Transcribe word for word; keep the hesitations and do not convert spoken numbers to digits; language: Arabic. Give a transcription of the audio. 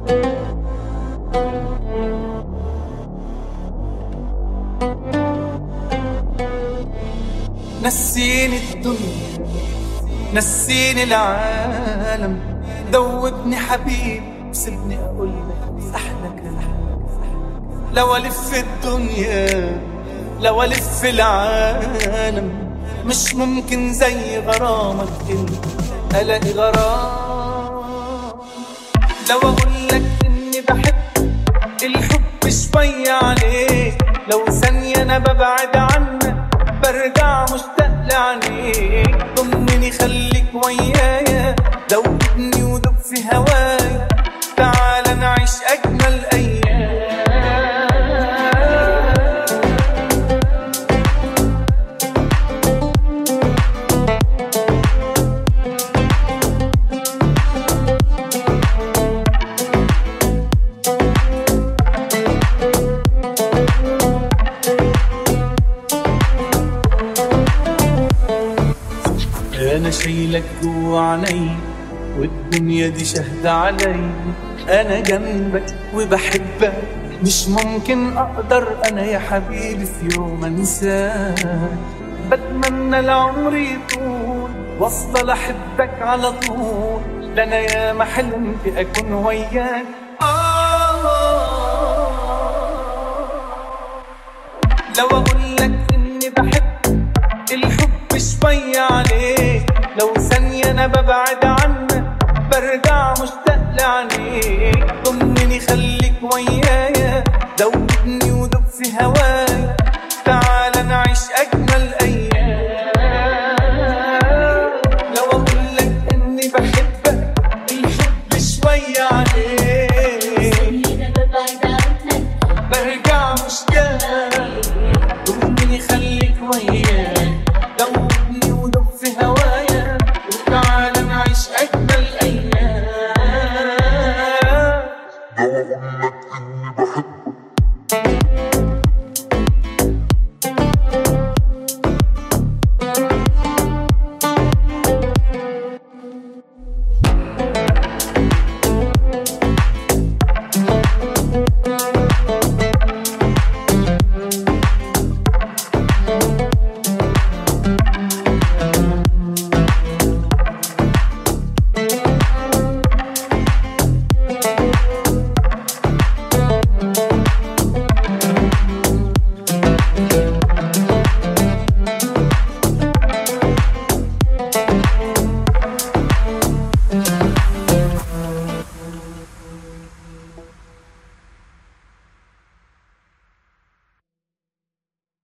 نسيني الدنيا، نسيني العالم، دوبني حبيب سيبني اقولك احلى كلام. لو الف الدنيا لو الف العالم مش ممكن زي غرامك انت الاقي غرام. لو اقولك اني بحب الحب شوية عليك، لو ثانية انا ببعد عنك برجع مشتاق لعينيك. ضمني خليك ويايا، دوبني ودوب في هوايا، تعال نعيش اجمل ايام. أنا شايلك جوا عيني والدنيا دي شاهدة علي. أنا جنبك وبحبك مش ممكن أقدر أنا يا حبيبي في يوم أنساك. بتمنى العمر يطول وأفضل أحبك على طول، ده أنا ياما حلمت أكون وياك. آه لو أقولك إني بحب الحب شوية عليك، لو ثانية أنا ببعد عنك برجع مشتاق لعينيك. ضمني خليك ويايا، دوبني ودوب في هوايا، تعال نعيش أجمل أيام. لو أقولك إني بحبك الحب شوية عليك، برجع مشتاق. ضمني خليك ويايا، دوبني ودوب في هوايا، وتعال نعيش أجمل أيام.